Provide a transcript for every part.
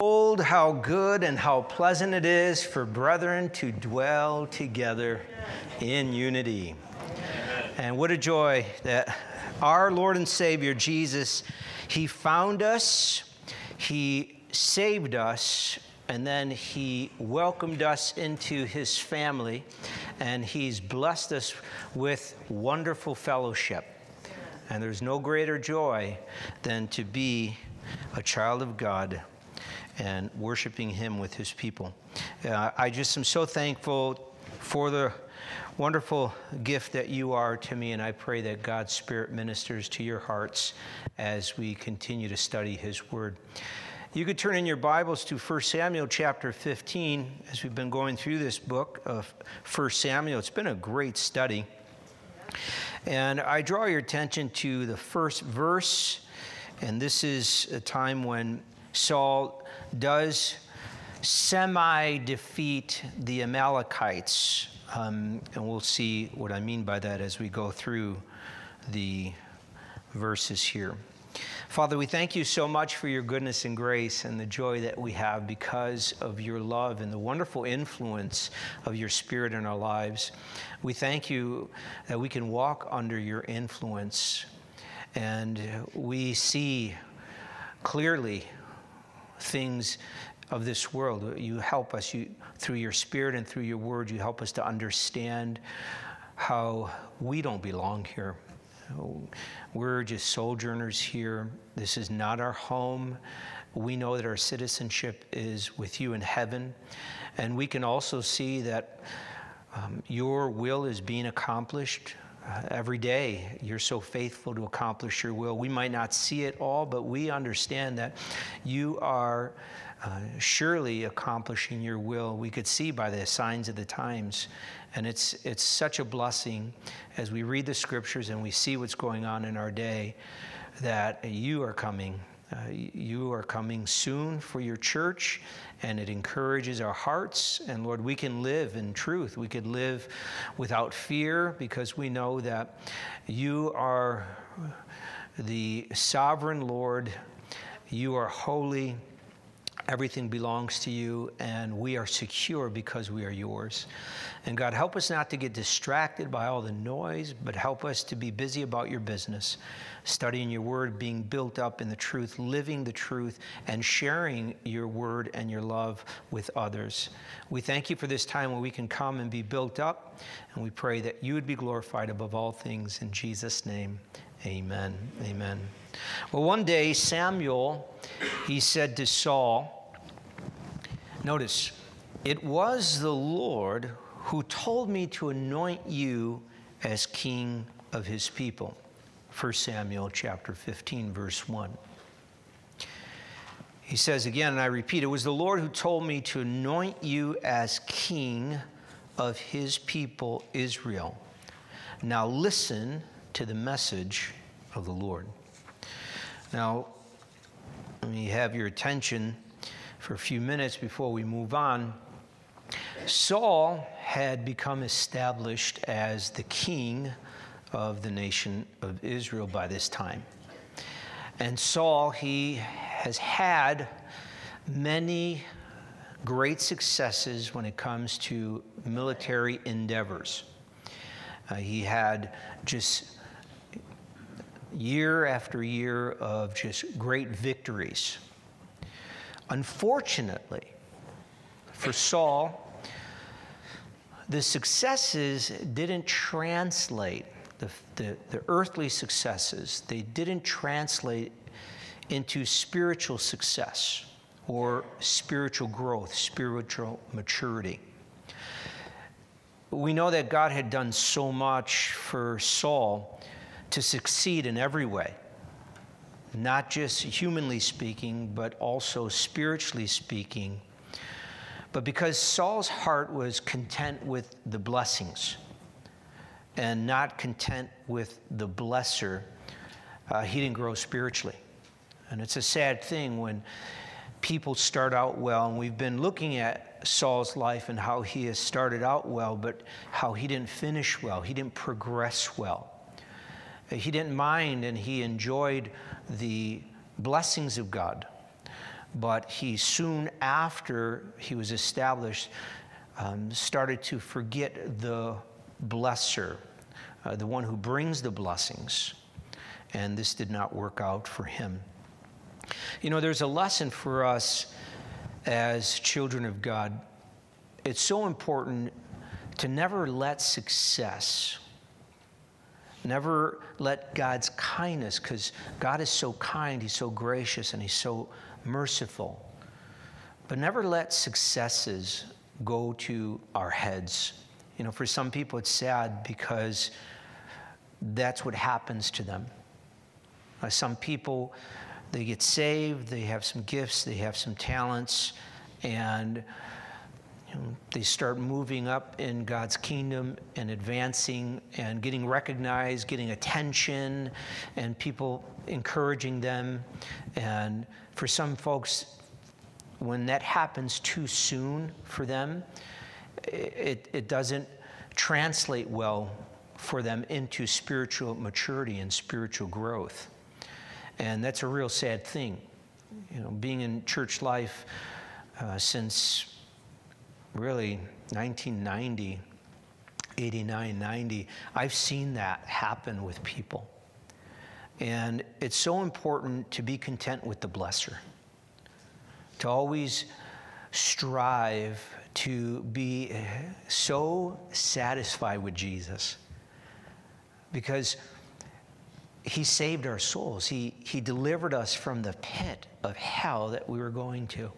Behold, how good and how pleasant it is for brethren to dwell together in unity. And what a joy that our Lord and Savior Jesus, He found us, He saved us, and then He welcomed us into His family, and He's blessed us with wonderful fellowship. And there's no greater joy than to be a child of God and worshiping Him with His people. I just am so thankful for the wonderful gift that you are to me, and I pray that God's Spirit ministers to your hearts as we continue to study His Word. You could turn in your Bibles to 1 Samuel chapter 15 as we've been going through this book of 1 Samuel. It's been a great study. And I draw your attention to the first verse, and this is a time when Saul does semi-defeat the Amalekites, and we'll see what I mean by that as we go through the verses here. Father, we thank you so much for your goodness and grace and the joy that we have because of your love and the wonderful influence of your Spirit in our lives. We thank you that we can walk under your influence, and we see clearly things of this world. You help us through your Spirit and through your word. You help us to understand how we don't belong here. We're just sojourners here. This is not our home. We know that our citizenship is with you in heaven. And we can also see that your will is being accomplished every day. You're so faithful to accomplish your will. We might not see it all, but we understand that you are surely accomplishing your will. We could see by the signs of the times. And it's such a blessing as we read the scriptures and we see what's going on in our day that you are coming. You are coming soon for your church, and it encourages our hearts. And Lord, we can live in truth. We could live without fear because we know that you are the sovereign Lord. You are holy. Everything belongs to you, and we are secure because we are yours. And God, help us not to get distracted by all the noise, but help us to be busy about your business, studying your word, being built up in the truth, living the truth, and sharing your word and your love with others. We thank you for this time when we can come and be built up, and we pray that you would be glorified above all things. In Jesus' name, amen. Amen. Well, one day Samuel, he said to Saul, notice, "It was the Lord who told me to anoint you as king of his people." 1 Samuel chapter 15, verse 1. He says again, and I repeat, "It was the Lord who told me to anoint you as king of his people Israel. Now listen to the message of the Lord." Now, let me have your attention for a few minutes before we move on. Saul had become established as the king of the nation of Israel by this time. And Saul, he has had many great successes when it comes to military endeavors. He had just year after year of just great victories. Unfortunately for Saul, the successes didn't translate, the earthly successes, they didn't translate into spiritual success or spiritual growth, spiritual maturity. We know that God had done so much for Saul to succeed in every way, not just humanly speaking, but also spiritually speaking. But because Saul's heart was content with the blessings and not content with the blesser, he didn't grow spiritually. And it's a sad thing when people start out well, and we've been looking at Saul's life and how he has started out well, but how he didn't finish well, he didn't progress well. He didn't mind, and he enjoyed the blessings of God. but he soon after he was established started to forget the blesser, the one who brings the blessings. And this did not work out for him. You know, there's a lesson for us as children of God. It's so important to never let success, never let God's kindness, because God is so kind, he's so gracious, and he's so merciful. But never let successes go to our heads. You know, for some people it's sad because that's what happens to them. Some people, they get saved, they have some gifts, they have some talents, and they start moving up in God's kingdom and advancing and getting recognized, getting attention, and people encouraging them. And for some folks, when that happens too soon for them, it doesn't translate well for them into spiritual maturity and spiritual growth. And that's a real sad thing. You know, being in church life since really 1990, 89, 90, I've seen that happen with people. And it's so important to be content with the blesser, to always strive to be so satisfied with Jesus, because he saved our souls. He delivered us from the pit of hell that we were going to.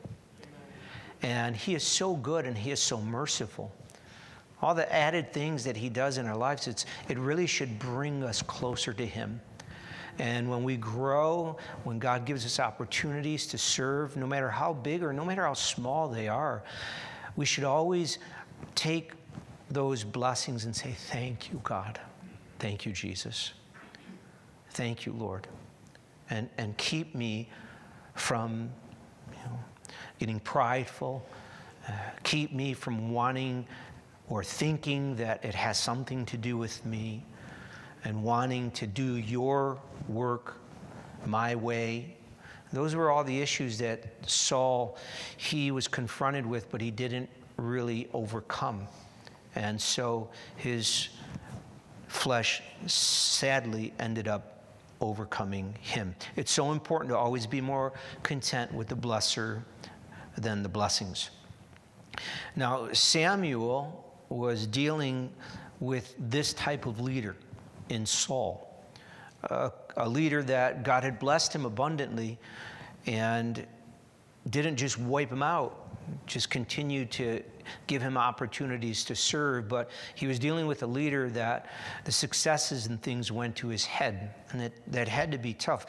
And he is so good and he is so merciful. All the added things that he does in our lives, it really should bring us closer to him. And when we grow, when God gives us opportunities to serve, no matter how big or no matter how small they are, we should always take those blessings and say, thank you, God. Thank you, Jesus. Thank you, Lord. And keep me from getting prideful. Keep me from wanting or thinking that it has something to do with me, and wanting to do your work my way. Those were all the issues that Saul, he was confronted with, but he didn't really overcome. And so his flesh sadly ended up overcoming him. It's so important to always be more content with the blesser than the blessings. Now, Samuel was dealing with this type of leader in Saul, a leader that God had blessed him abundantly and didn't just wipe him out, just continued to give him opportunities to serve, but he was dealing with a leader that the successes and things went to his head, and that had to be tough.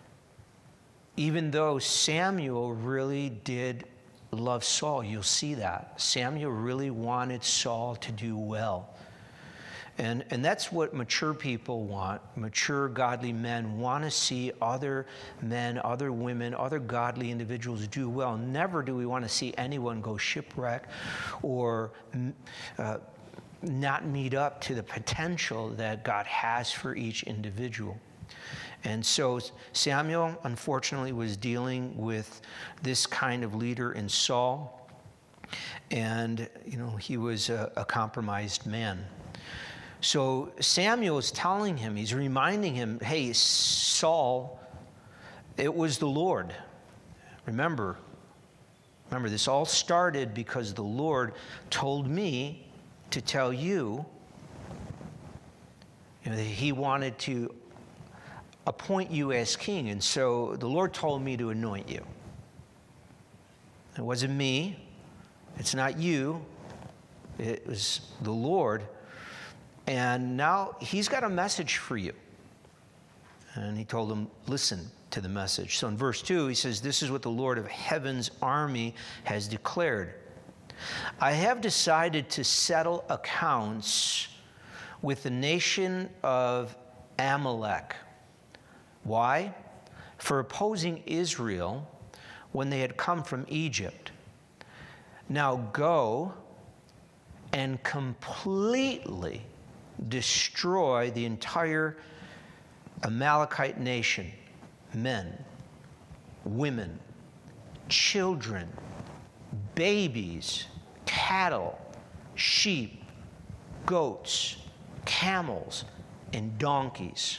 Even though Samuel really did love Saul, you'll see that. Samuel really wanted Saul to do well. And that's what mature people want. Mature, godly men want to see other men, other women, other godly individuals do well. Never do we want to see anyone go shipwreck or not meet up to the potential that God has for each individual. And so Samuel, unfortunately, was dealing with this kind of leader in Saul. And, he was a compromised man. So Samuel is telling him, he's reminding him, hey, Saul, it was the Lord. Remember, this all started because the Lord told me to tell you, that he wanted to appoint you as king. And so the Lord told me to anoint you. It wasn't me. It's not you. It was the Lord. And now he's got a message for you. And he told him, listen to the message. So in verse 2, he says, this is what the Lord of heaven's army has declared. I have decided to settle accounts with the nation of Amalek. Why? For opposing Israel when they had come from Egypt. Now go and completely destroy the entire Amalekite nation, men, women, children, babies, cattle, sheep, goats, camels, and donkeys.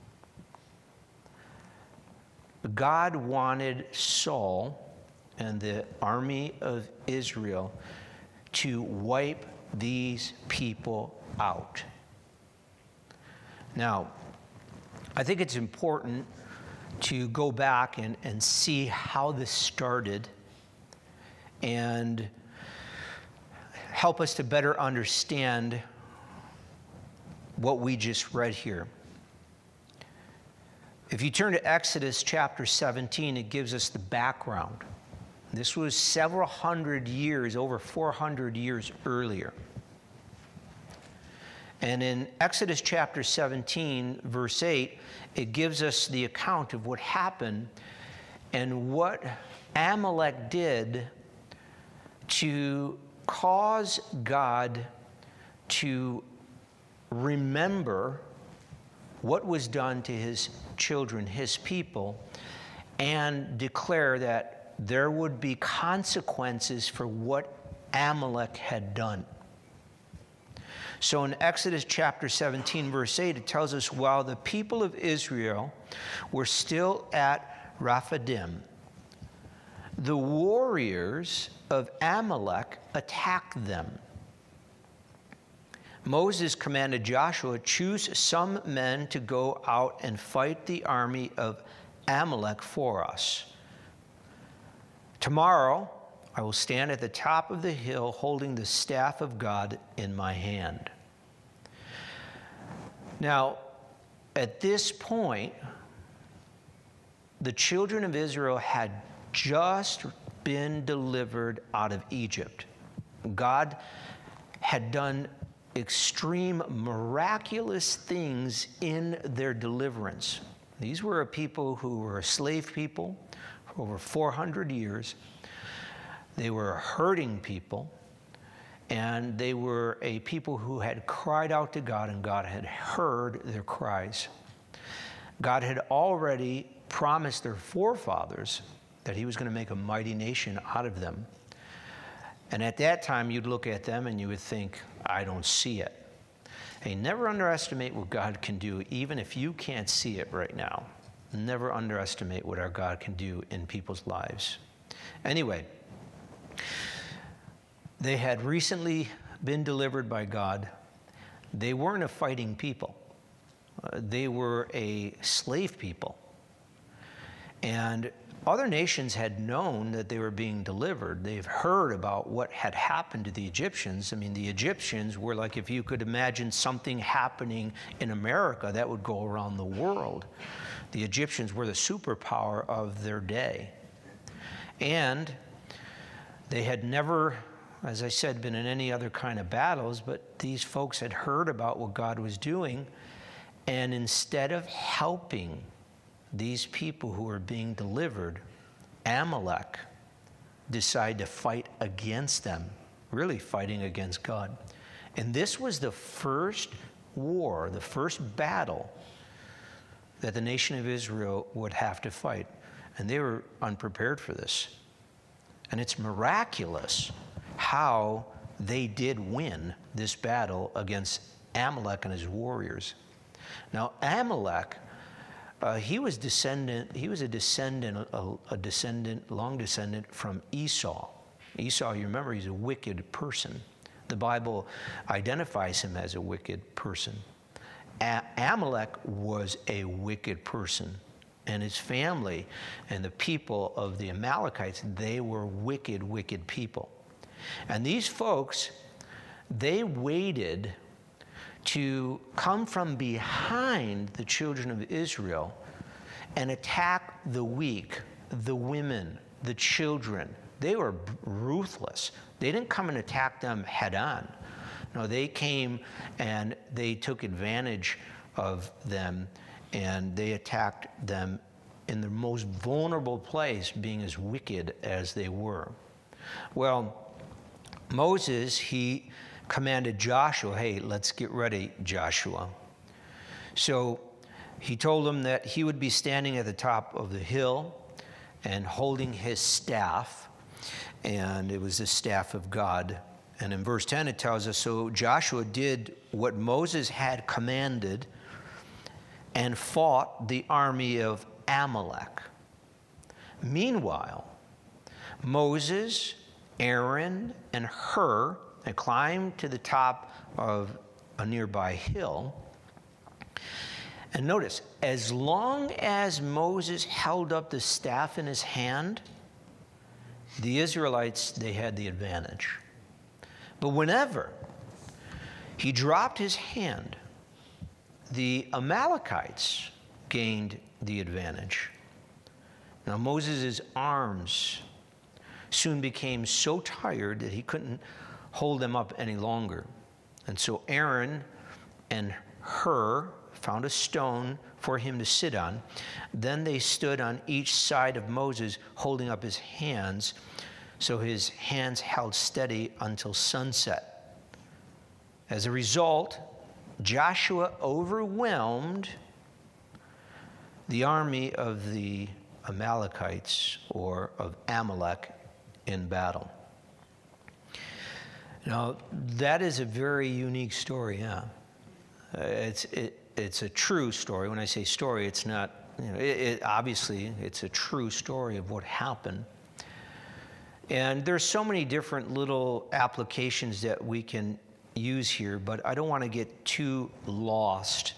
God wanted Saul and the army of Israel to wipe these people out. Now, I think it's important to go back and see how this started and help us to better understand what we just read here. If you turn to Exodus chapter 17, it gives us the background. This was several hundred years, over 400 years earlier. And in Exodus chapter 17, verse 8, it gives us the account of what happened and what Amalek did to cause God to remember what was done to his children, his people, and declare that there would be consequences for what Amalek had done. So in Exodus chapter 17, verse 8, it tells us, while the people of Israel were still at Rephidim, the warriors of Amalek attacked them. Moses commanded Joshua, choose some men to go out and fight the army of Amalek for us. Tomorrow, I will stand at the top of the hill holding the staff of God in my hand. Now, at this point, the children of Israel had just been delivered out of Egypt. God had done extreme miraculous things in their deliverance. These were a people who were a slave people for over 400 years. They were hurting people, and they were a people who had cried out to God, and God had heard their cries. God had already promised their forefathers that he was going to make a mighty nation out of them. And at that time, you'd look at them and you would think, I don't see it. Hey, never underestimate what God can do, even if you can't see it right now. Never underestimate what our God can do in people's lives. Anyway, they had recently been delivered by God. They weren't a fighting people. They were a slave people. And other nations had known that they were being delivered. They've heard about what had happened to the Egyptians. I mean, the Egyptians were like, if you could imagine something happening in America, that would go around the world. The Egyptians were the superpower of their day. And they had never, as I said, been in any other kind of battles, but these folks had heard about what God was doing. And instead of helping these people who were being delivered, Amalek decided to fight against them, really fighting against God. And this was the first war, the first battle that the nation of Israel would have to fight. And they were unprepared for this. And it's miraculous how they did win this battle against Amalek and his warriors. Now, Amalek, he was a long descendant from Esau. Esau, you remember, he's a wicked person. The Bible identifies him as a wicked person. Amalek was a wicked person, and his family and the people of the Amalekites, they were wicked, wicked people. And these folks, they waited to come from behind the children of Israel and attack the weak, the women, the children. They were ruthless. They didn't come and attack them head on. No, they came and they took advantage of them, and they attacked them in the most vulnerable place, being as wicked as they were. Well, Moses, he commanded Joshua, hey, let's get ready, Joshua. So he told him that he would be standing at the top of the hill, and holding his staff, and it was the staff of God. And in verse 10 it tells us, so Joshua did what Moses had commanded and fought the army of Amalek. Meanwhile, Moses, Aaron, and Hur had climbed to the top of a nearby hill. And notice, as long as Moses held up the staff in his hand, the Israelites, they had the advantage. But whenever he dropped his hand, the Amalekites gained the advantage. Now Moses' arms soon became so tired that he couldn't hold them up any longer. And so Aaron and Hur found a stone for him to sit on. Then they stood on each side of Moses, holding up his hands, so his hands held steady until sunset. As a result, Joshua overwhelmed the army of the Amalekites, or of Amalek, in battle. Now, that is a very unique story, yeah. It's a true story. When I say story, it's not, obviously, it's a true story of what happened. And there's so many different little applications that we can use here, but I don't want to get too lost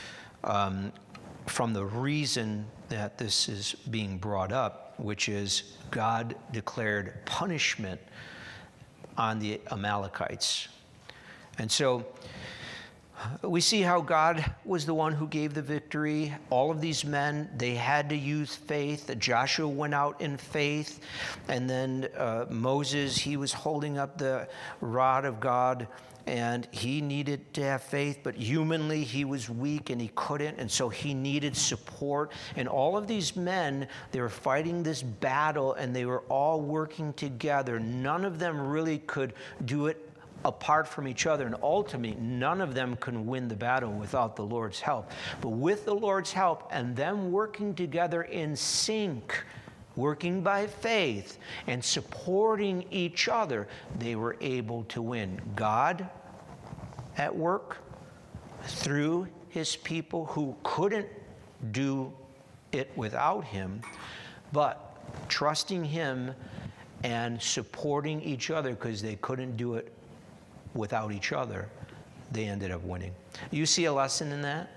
from the reason that this is being brought up, which is God declared punishment on the Amalekites. And so we see how God was the one who gave the victory. All of these men, they had to use faith. Joshua went out in faith. And then Moses, he was holding up the rod of God, and he needed to have faith, but humanly he was weak and he couldn't, and so he needed support. And all of these men, they were fighting this battle, and they were all working together. None of them really could do it apart from each other, and ultimately none of them can win the battle without the Lord's help. But with the Lord's help and them working together in sync, working by faith and supporting each other, they were able to win. God at work through his people who couldn't do it without him, but trusting him and supporting each other because they couldn't do it without each other, they ended up winning. You see a lesson in that?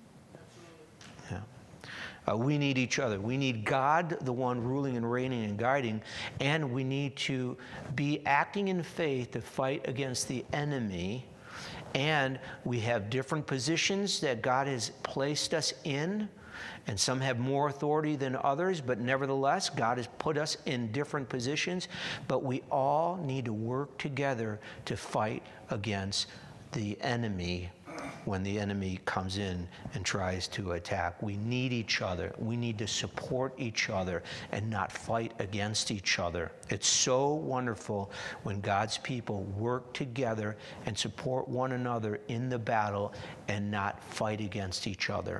Yeah. We need each other. We need God, the one ruling and reigning and guiding, and we need to be acting in faith to fight against the enemy. And we have different positions that God has placed us in, and some have more authority than others, but nevertheless, God has put us in different positions. But we all need to work together to fight against the enemy when the enemy comes in and tries to attack. We need each other. We need to support each other and not fight against each other. It's so wonderful when God's people work together and support one another in the battle and not fight against each other.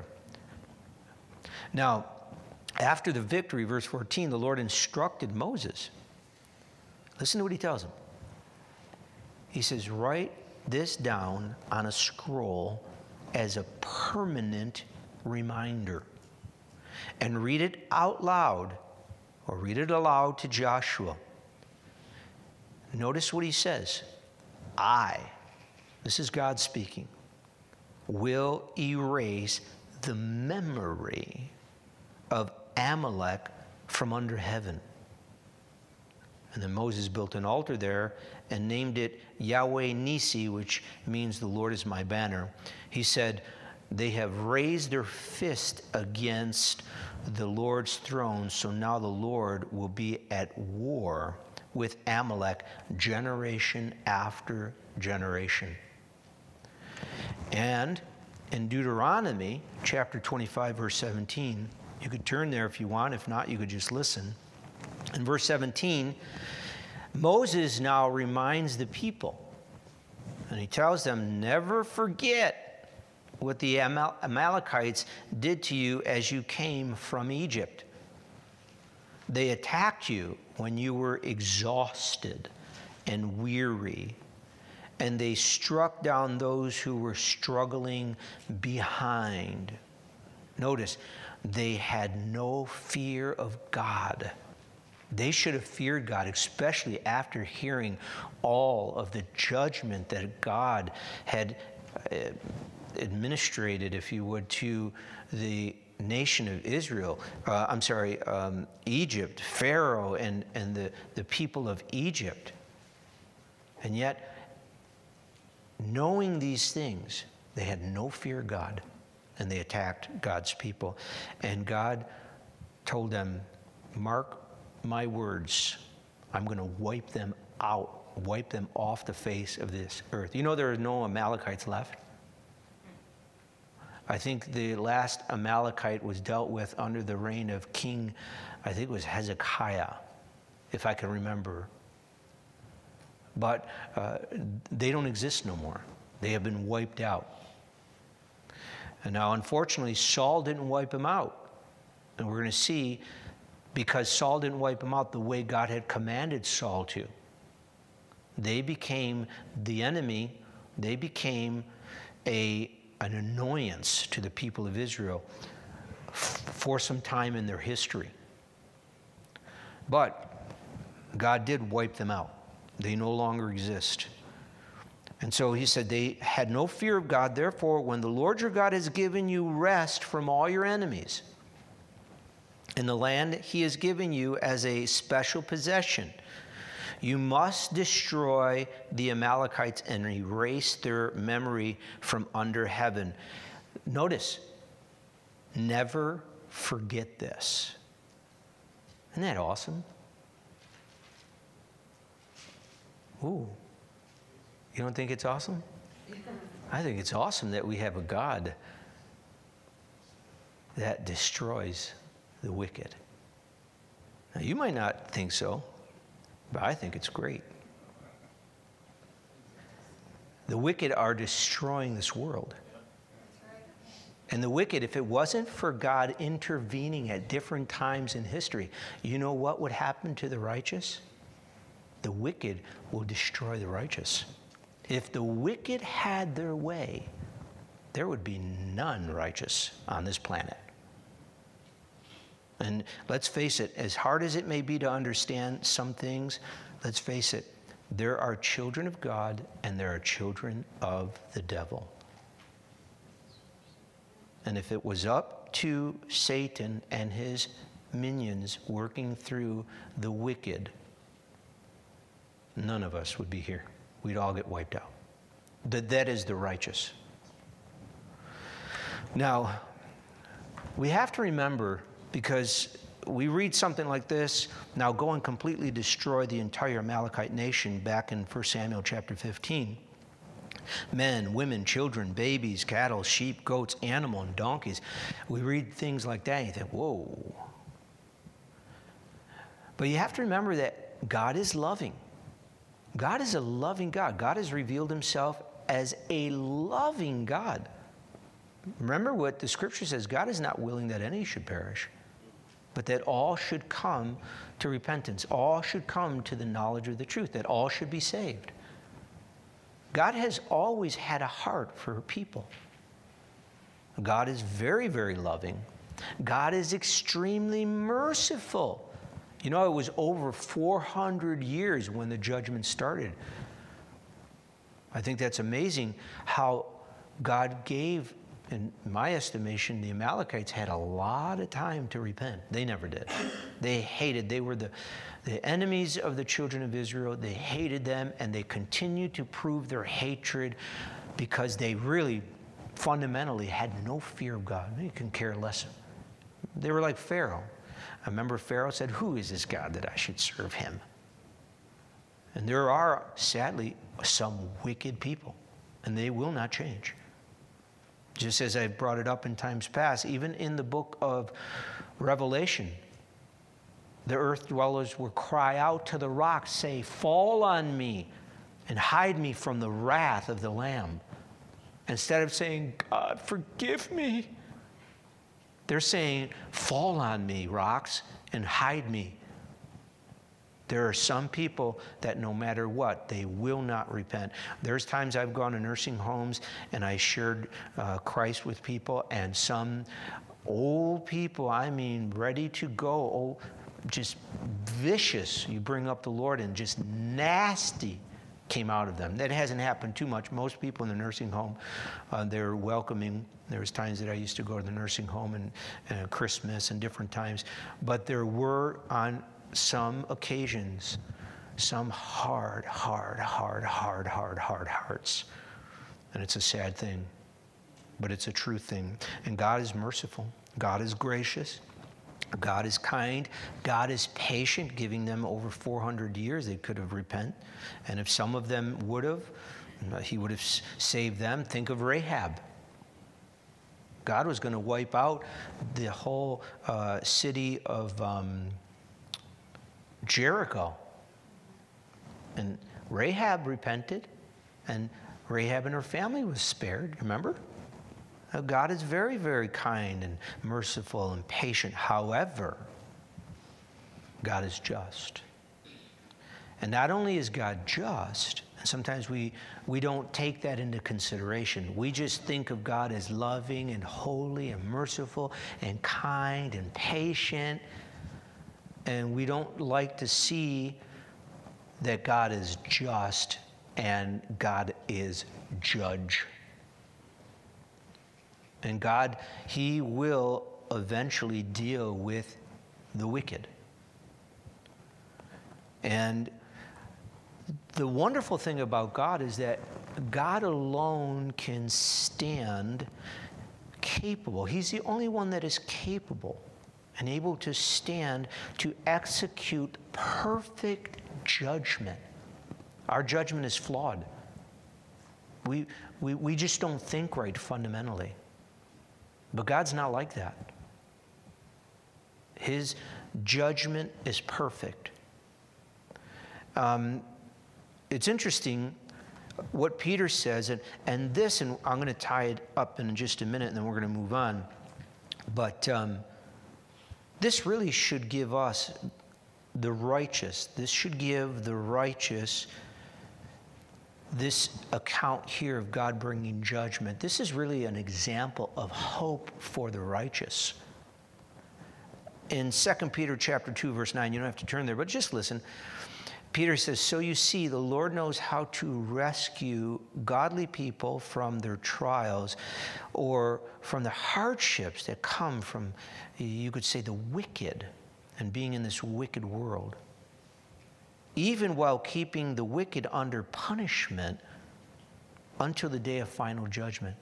Now, after the victory, verse 14, the Lord instructed Moses. Listen to what he tells him. He says, write this down on a scroll as a permanent reminder, and read it out loud, or read it aloud to Joshua. Notice what he says. This is God speaking, will erase the memory of Amalek from under heaven. And then Moses built an altar there and named it Yahweh Nisi, which means the Lord is my banner. He said, they have raised their fist against the Lord's throne, so now the Lord will be at war with Amalek generation after generation. And in Deuteronomy chapter 25, verse 17, you could turn there if you want. If not, you could just listen. In verse 17, Moses now reminds the people, and he tells them, never forget what the Amalekites did to you as you came from Egypt. They attacked you when you were exhausted and weary, and they struck down those who were struggling behind. Notice, they had no fear of God. They should have feared God, especially after hearing all of the judgment that God had administrated, if you would, to the nation of Israel. Egypt, Pharaoh, and the people of Egypt. And yet, knowing these things, they had no fear of God, and they attacked God's people. And God told them, mark my words, I'm going to wipe them out, wipe them off the face of this earth. You know there are no Amalekites left? I think the last Amalekite was dealt with under the reign of King, I think it was Hezekiah, if I can remember. But they don't exist no more. They have been wiped out. And now, unfortunately, Saul didn't wipe them out. And we're going to see, because Saul didn't wipe them out the way God had commanded Saul to. They became the enemy. They became an annoyance to the people of Israel for some time in their history. But God did wipe them out. They no longer exist. And so he said they had no fear of God. Therefore, when the Lord your God has given you rest from all your enemies in the land he has given you as a special possession, you must destroy the Amalekites and erase their memory from under heaven. Notice, never forget this. Isn't that awesome? Ooh, you don't think it's awesome? I think it's awesome that we have a God that destroys the wicked. Now, you might not think so, but I think it's great. The wicked are destroying this world. And the wicked, if it wasn't for God intervening at different times in history, you know what would happen to the righteous? The wicked will destroy the righteous. If the wicked had their way, there would be none righteous on this planet. And let's face it, as hard as it may be to understand some things, let's face it, there are children of God and there are children of the devil. And if it was up to Satan and his minions working through the wicked, none of us would be here. We'd all get wiped out. That is the righteous. Now, we have to remember, because we read something like this, now go and completely destroy the entire Amalekite nation, back in 1 Samuel chapter 15. Men, women, children, babies, cattle, sheep, goats, animal, and donkeys. We read things like that and you think, whoa. But you have to remember that God is loving. God is a loving God. God has revealed himself as a loving God. Remember what the scripture says, God is not willing that any should perish, but that all should come to repentance. All should come to the knowledge of the truth, that all should be saved. God has always had a heart for people. God is very, very loving. God is extremely merciful. You know, it was over 400 years when the judgment started. I think that's amazing how God gave, in my estimation, the Amalekites had a lot of time to repent. They never did. They hated. They were the enemies of the children of Israel. They hated them, and they continued to prove their hatred because they really fundamentally had no fear of God. They couldn't care less. They were like Pharaoh. I remember Pharaoh said, "Who is this God that I should serve him?" And there are, sadly, some wicked people, and they will not change. Just as I've brought it up in times past, even in the book of Revelation, the earth dwellers will cry out to the rocks, say, "Fall on me and hide me from the wrath of the Lamb." Instead of saying, "God, forgive me," they're saying, "Fall on me, rocks, and hide me. There are some people that no matter what, they will not repent. There's times I've gone to nursing homes and I shared Christ with people, and some old people, I mean, ready to go, just vicious. You bring up the Lord and just nasty came out of them. That hasn't happened too much. Most people in the nursing home, they're welcoming. There was times that I used to go to the nursing home and Christmas and different times. But there were on some occasions some hard hearts. And it's a sad thing, but it's a true thing. And God is merciful. God is gracious. God is kind. God is patient, giving them over 400 years. They could have repented. And if some of them would have, he would have saved them. Think of Rahab. God was going to wipe out the whole city of Jericho. And Rahab repented, and Rahab and her family was spared, remember? God is very, very kind and merciful and patient. However, God is just. And not only is God just, and sometimes we don't take that into consideration. We just think of God as loving and holy and merciful and kind and patient. And we don't like to see that God is just and God is judge. And God, he will eventually deal with the wicked. And the wonderful thing about God is that God alone can stand capable. He's the only one that is capable and able to stand to execute perfect judgment. Our judgment is flawed. We just don't think right fundamentally. But God's not like that. His judgment is perfect. It's interesting what Peter says, and I'm going to tie it up in just a minute, and then we're going to move on. But this really should give us the righteous. This should give the righteous this account here of God bringing judgment. This is really an example of hope for the righteous. In 2 Peter chapter 2, verse 9, you don't have to turn there, but just listen. Peter says, "So you see, the Lord knows how to rescue godly people from their trials or from the hardships that come from, you could say, the wicked and being in this wicked world, even while keeping the wicked under punishment until the day of final judgment."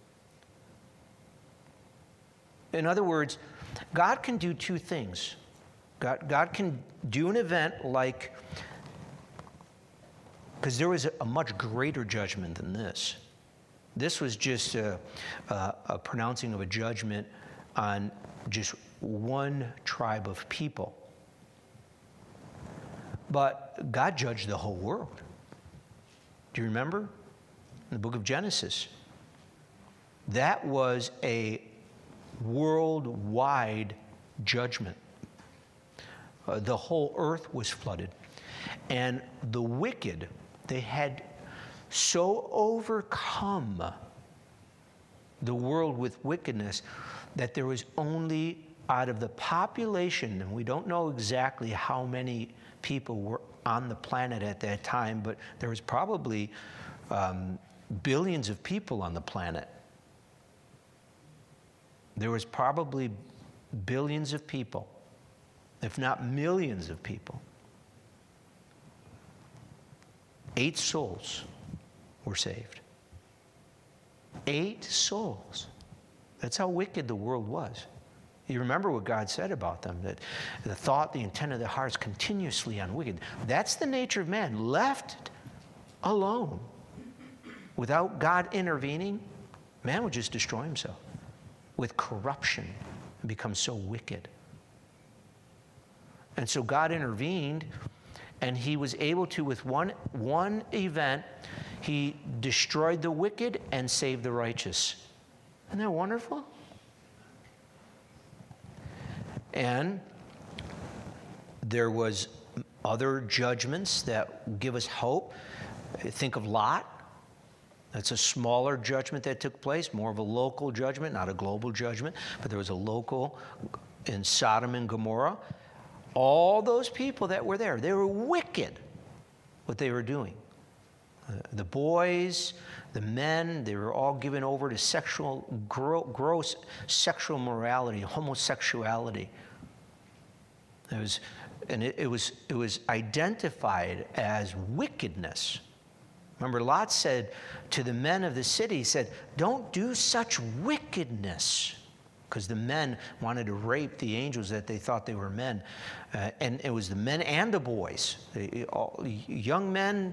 In other words, God can do two things. God can do an event like, because there was a much greater judgment than this. This was just a pronouncing of a judgment on just one tribe of people. But God judged the whole world. Do you remember? In the book of Genesis. That was a worldwide judgment. The whole earth was flooded. And the wicked, they had so overcome the world with wickedness that there was only, out of the population, and we don't know exactly how many people were on the planet at that time, but there was probably billions of people on the planet. There was probably billions of people, if not millions of people. 8 souls were saved. 8 souls. That's how wicked the world was. You remember what God said about them, that the thought, the intent of their hearts continuously on wicked. That's the nature of man. Left alone, without God intervening, man would just destroy himself with corruption and become so wicked. And so God intervened, and he was able to, with one event, he destroyed the wicked and saved the righteous. Isn't that wonderful? And There was other judgments that give us hope. Think of Lot. That's a smaller judgment that took place, more of a local judgment, not a global judgment, but there was a local in Sodom and Gomorrah. All those people that were there, they were wicked, what they were doing. The boys, the men, they were all given over to gross sexual morality, homosexuality. It was identified as wickedness. Remember, Lot said to the men of the city, he said, don't do such wickedness. Because the men wanted to rape the angels that they thought they were men. And it was the men and the boys, young men.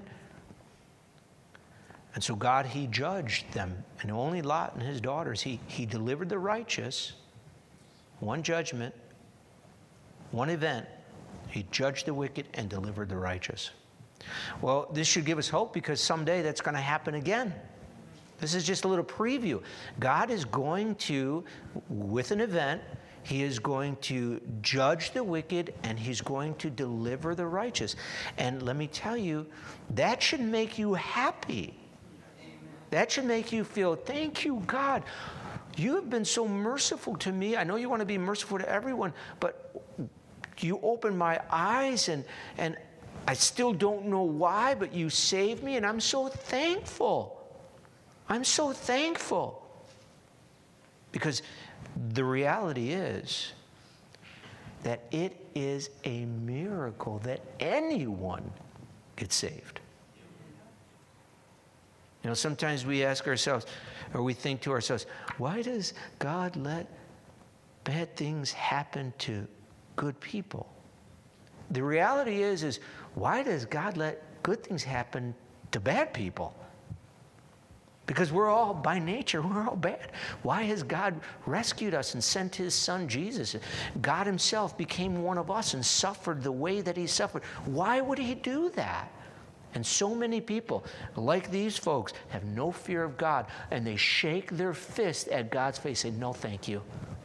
And so God, he judged them. And only Lot and his daughters, he delivered the righteous. One judgment, one event. He judged the wicked and delivered the righteous. Well, this should give us hope because someday that's going to happen again. This is just a little preview. God is going to, with an event, he is going to judge the wicked and he's going to deliver the righteous. And let me tell you, that should make you happy. That should make you feel, thank you, God. You have been so merciful to me. I know you want to be merciful to everyone, but you opened my eyes and I still don't know why, but you saved me and I'm so thankful. I'm so thankful. Because the reality is that it is a miracle that anyone gets saved. You know, sometimes we ask ourselves, or we think to ourselves, why does God let bad things happen to good people? The reality is why does God let good things happen to bad people? Because we're all, by nature, we're all bad. Why has God rescued us and sent his son Jesus? God himself became one of us and suffered the way that he suffered. Why would he do that? And so many people, like these folks, have no fear of God, and they shake their fist at God's face and say, no, thank you.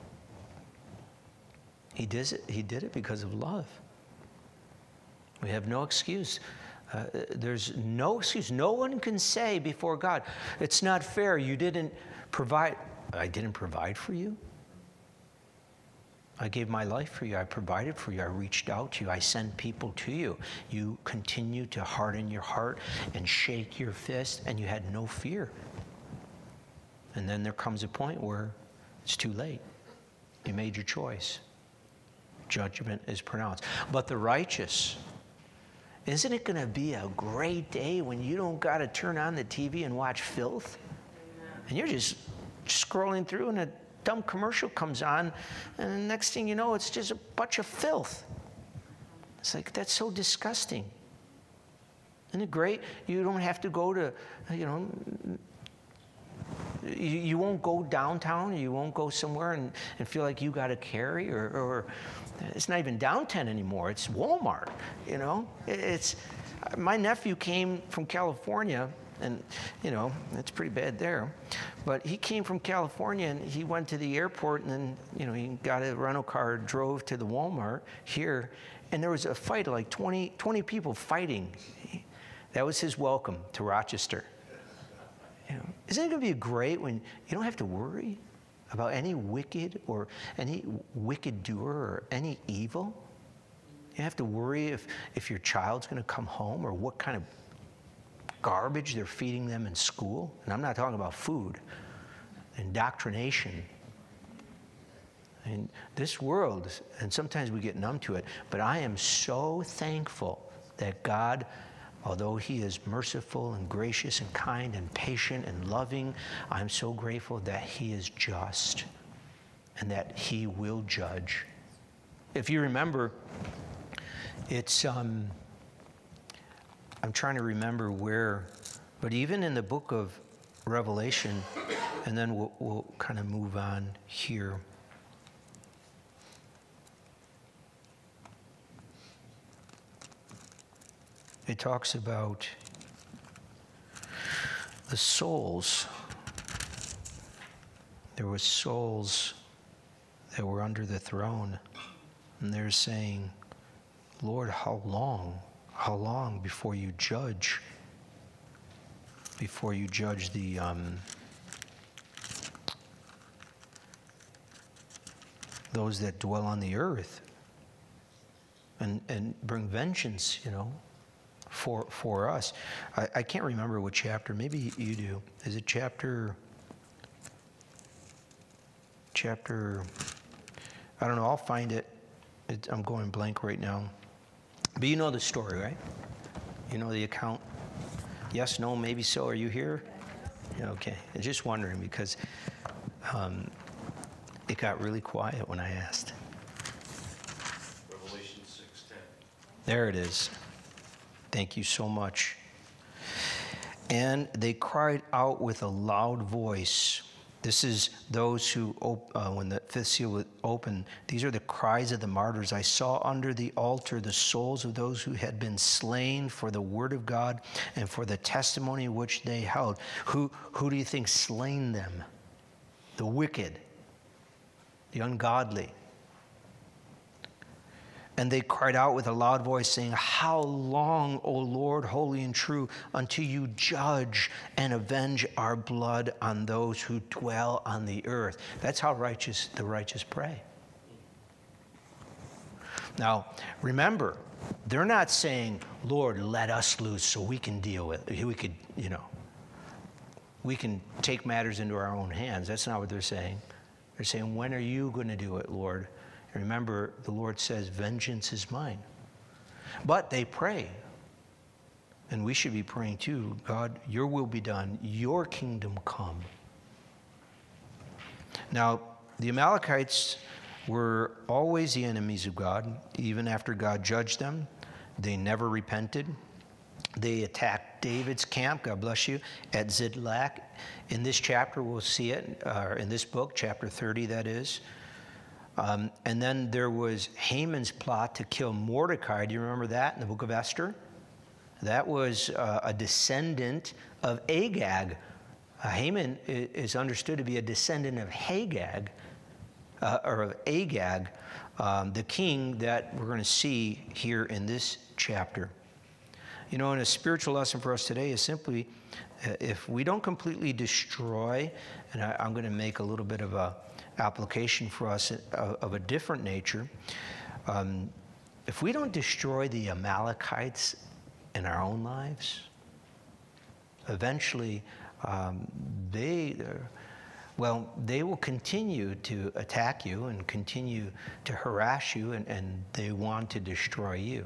He did it because of love. We have no excuse. There's no excuse. No one can say before God, it's not fair. You didn't provide. I didn't provide for you. I gave my life for you. I provided for you. I reached out to you. I sent people to you. You continue to harden your heart and shake your fist, and you had no fear. And then there comes a point where it's too late. You made your choice. Judgment is pronounced. But the righteous, isn't it going to be a great day when you don't got to turn on the TV and watch filth? And you're just scrolling through and a dumb commercial comes on, and the next thing you know, it's just a bunch of filth. It's like, that's so disgusting. Isn't it great? You don't have to go to, you won't go downtown, you won't go somewhere and feel like you got to carry, or it's not even downtown anymore, it's Walmart, It's, my nephew came from California, and, it's pretty bad there. But he came from California, and he went to the airport, and then, he got a rental car, drove to the Walmart here, and there was a fight, like 20 people fighting. That was his welcome to Rochester. Isn't it going to be great when you don't have to worry about any wicked or any wicked doer or any evil? You don't have to worry if your child's going to come home or what kind of garbage they're feeding them in school. And I'm not talking about food, indoctrination. And this world, and sometimes we get numb to it, but I am so thankful that God, although he is merciful and gracious and kind and patient and loving, I'm so grateful that he is just and that he will judge. If you remember, it's, I'm trying to remember where, but even in the book of Revelation, and then we'll kind of move on here. It talks about the souls. There were souls that were under the throne, and they're saying, Lord, how long? How long before you judge? Before you judge those that dwell on the earth and bring vengeance, for us. I can't remember what chapter. Maybe you do. Is it chapter, I don't know. I'll find it. I'm going blank right now. But you know the story, right? You know the account? Yes, no, maybe so. Are you here? Yeah, okay. I'm just wondering because it got really quiet when I asked. Revelation 6:10. There it is. Thank you so much. And they cried out with a loud voice. This is those who, when the fifth seal was opened, these are the cries of the martyrs. I saw under the altar the souls of those who had been slain for the word of God and for the testimony which they held. Who do you think slain them? The wicked, the ungodly. And they cried out with a loud voice, saying, How long, O Lord, holy and true, until you judge and avenge our blood on those who dwell on the earth? That's how the righteous pray. Now, remember, they're not saying, Lord, let us loose so we can deal with it. We can take matters into our own hands. That's not what they're saying. They're saying, when are you going to do it, Lord? Remember, the Lord says, vengeance is mine. But they pray. And we should be praying too. God, your will be done. Your kingdom come. Now, the Amalekites were always the enemies of God. Even after God judged them, they never repented. They attacked David's camp, God bless you, at Ziklag. In this chapter, we'll see it, in this book, chapter 30, that is. And then there was Haman's plot to kill Mordecai. Do you remember that in the book of Esther? That was a descendant of Agag. Haman is understood to be a descendant of Agag, the king that we're going to see here in this chapter. And a spiritual lesson for us today is simply, if we don't completely destroy, and I'm going to make a little bit of a application for us of a different nature. If we don't destroy the Amalekites in our own lives, eventually they will continue to attack you and continue to harass you, and they want to destroy you.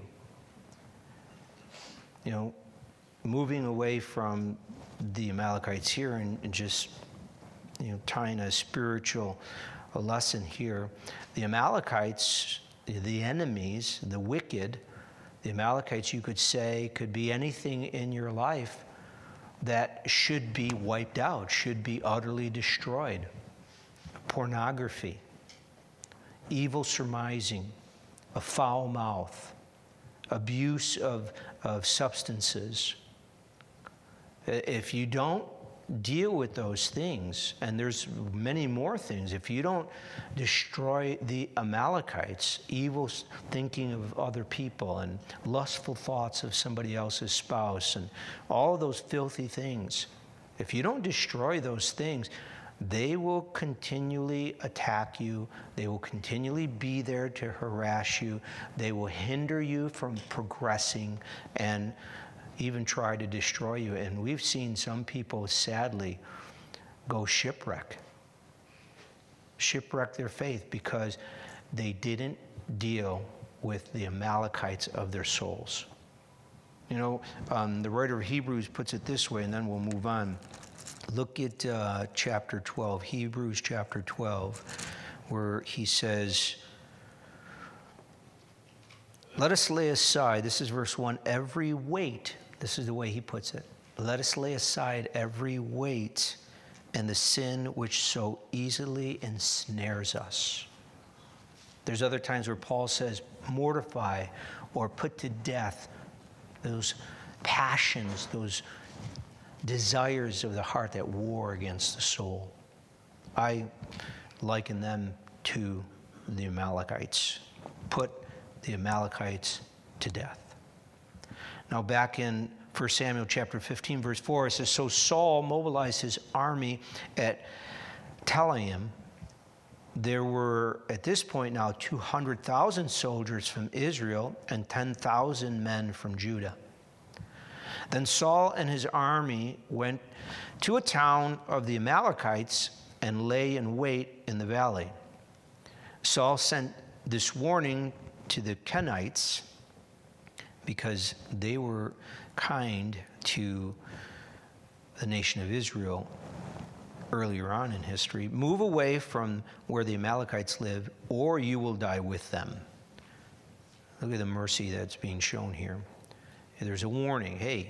Moving away from the Amalekites here and just tying a spiritual lesson here. The Amalekites, the enemies, the wicked, the Amalekites, you could say, could be anything in your life that should be wiped out, should be utterly destroyed. Pornography, evil surmising, a foul mouth, abuse of substances. If you don't deal with those things, and there's many more things, if you don't destroy the Amalekites, evil thinking of other people and lustful thoughts of somebody else's spouse and all of those filthy things, if you don't destroy those things, they will continually attack you. They will continually be there to harass you. They will hinder you from progressing and even try to destroy you. And we've seen some people, sadly, go shipwreck their faith because they didn't deal with the Amalekites of their souls. The writer of Hebrews puts it this way, and then we'll move on. Look at chapter 12, Hebrews chapter 12, where he says, let us lay aside, this is verse 1, every weight. This is the way he puts it. Let us lay aside every weight and the sin which so easily ensnares us. There's other times where Paul says, mortify or put to death those passions, those desires of the heart that war against the soul. I liken them to the Amalekites. Put the Amalekites to death. Now back in 1 Samuel chapter 15, verse 4, it says, so Saul mobilized his army at Telaim. There were, at this point now, 200,000 soldiers from Israel and 10,000 men from Judah. Then Saul and his army went to a town of the Amalekites and lay in wait in the valley. Saul sent this warning to the Kenites because they were kind to the nation of Israel earlier on in history. Move away from where the Amalekites live, or you will die with them. Look at the mercy that's being shown here. There's a warning. Hey,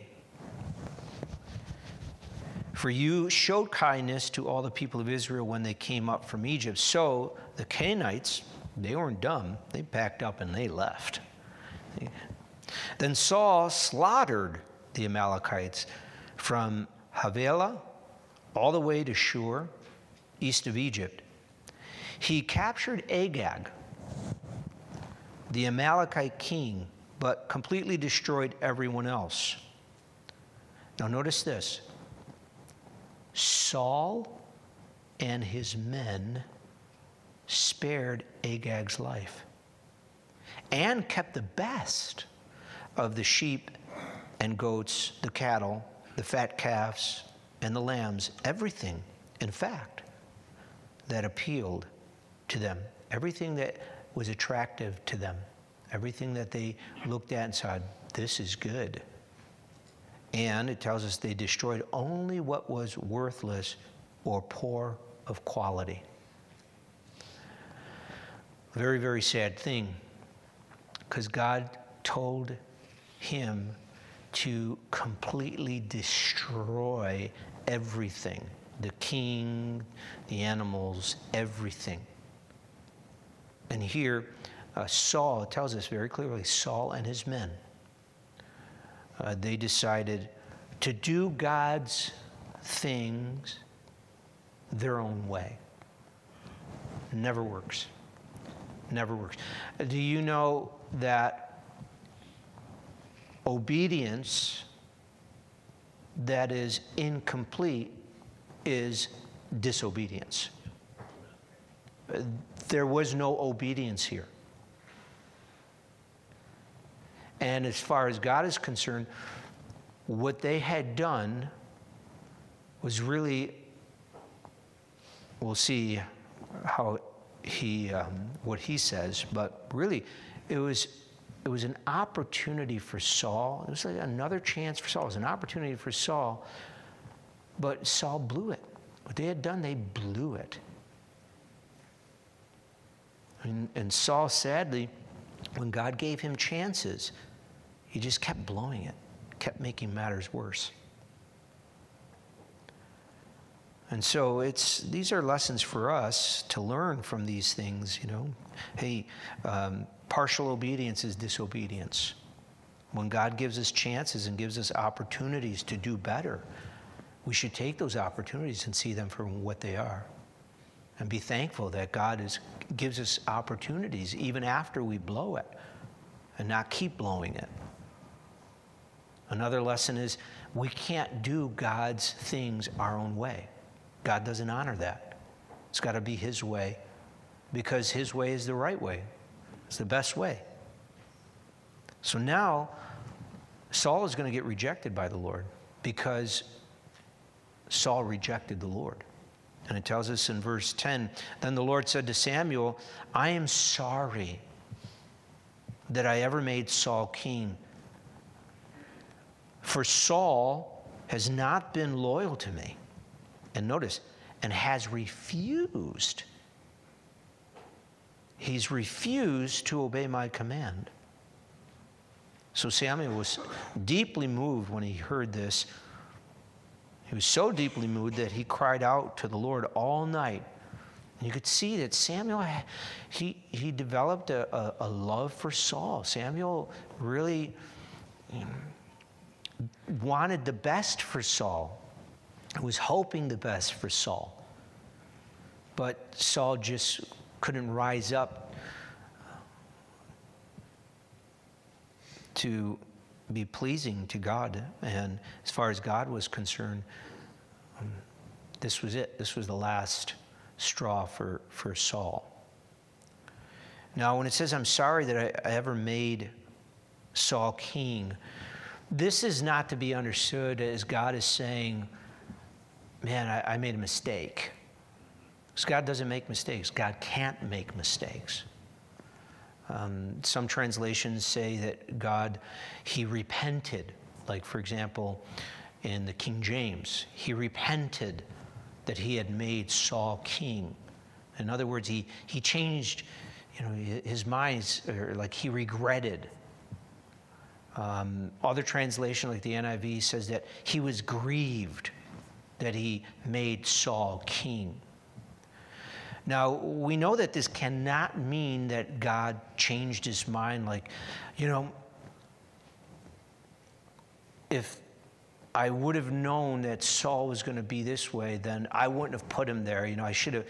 for you showed kindness to all the people of Israel when they came up from Egypt. So the Canaanites, they weren't dumb. They packed up and they left. Then Saul slaughtered the Amalekites from Havilah all the way to Shur, east of Egypt. He captured Agag, the Amalekite king, but completely destroyed everyone else. Now notice this. Saul and his men spared Agag's life and kept the best of the sheep and goats, the cattle, the fat calves, and the lambs, everything, in fact, that appealed to them, everything that was attractive to them, everything that they looked at and said, this is good. And it tells us they destroyed only what was worthless or poor of quality. Very, very sad thing, because God told him to completely destroy everything, the king, the animals, everything. And here, Saul, it tells us very clearly, Saul and his men, they decided to do God's things their own way. Never works. Never works. Do you know that obedience that is incomplete is disobedience? There was no obedience here. And as far as God is concerned, what they had done was really, we'll see how what he says, but really it was an opportunity for Saul. It was like another chance for Saul. It was an opportunity for Saul, but Saul blew it. What they had done, they blew it. And Saul, sadly, when God gave him chances, he just kept blowing it, kept making matters worse. And so these are lessons for us to learn from these things, you know. Hey, partial obedience is disobedience. When God gives us chances and gives us opportunities to do better, we should take those opportunities and see them for what they are. And be thankful that God gives us opportunities even after we blow it, and not keep blowing it. Another lesson is we can't do God's things our own way. God doesn't honor that. It's got to be his way, because his way is the right way. It's the best way. So now Saul is going to get rejected by the Lord because Saul rejected the Lord. And it tells us in verse 10, then the Lord said to Samuel, I am sorry that I ever made Saul king. For Saul has not been loyal to me. And notice, and has refused. He's refused to obey my command. So Samuel was deeply moved when he heard this. He was so deeply moved that he cried out to the Lord all night. And you could see that Samuel, he developed a love for Saul. Samuel really wanted the best for Saul. He was hoping the best for Saul. But Saul just couldn't rise up to be pleasing to God. And as far as God was concerned, this was it. This was the last straw for Saul. Now, when it says, I'm sorry that I ever made Saul king, this is not to be understood as God is saying, man, I made a mistake. Because God doesn't make mistakes. God can't make mistakes. Some translations say that God, he repented. Like, for example, in the King James, he repented that he had made Saul king. In other words, he changed, his mind, or like he regretted. Other translation, like the NIV, says that he was grieved that he made Saul king. Now, we know that this cannot mean that God changed his mind. Like, if I would have known that Saul was going to be this way, then I wouldn't have put him there. I should have,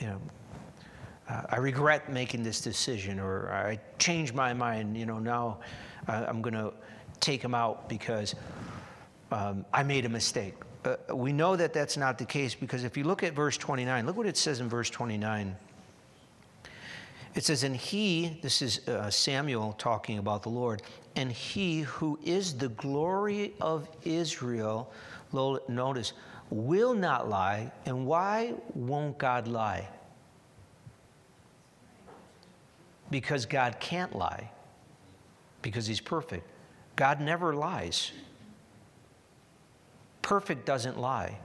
I regret making this decision, or I changed my mind. Now I'm going to take him out because I made a mistake. We know that that's not the case, because if you look at verse 29, look what it says in verse 29. It says, and he, this is Samuel talking about the Lord, and he who is the glory of Israel, notice, will not lie. And why won't God lie? Because God can't lie, because he's perfect. God never lies. Perfect doesn't lie.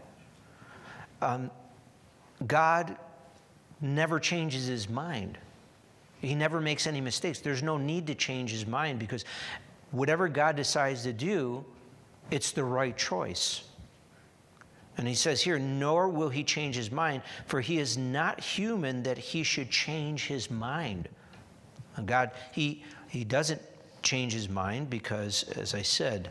God never changes his mind. He never makes any mistakes. There's no need to change his mind, because whatever God decides to do, it's the right choice. And he says here, nor will he change his mind, for he is not human that he should change his mind. And God, he doesn't change his mind because, as I said,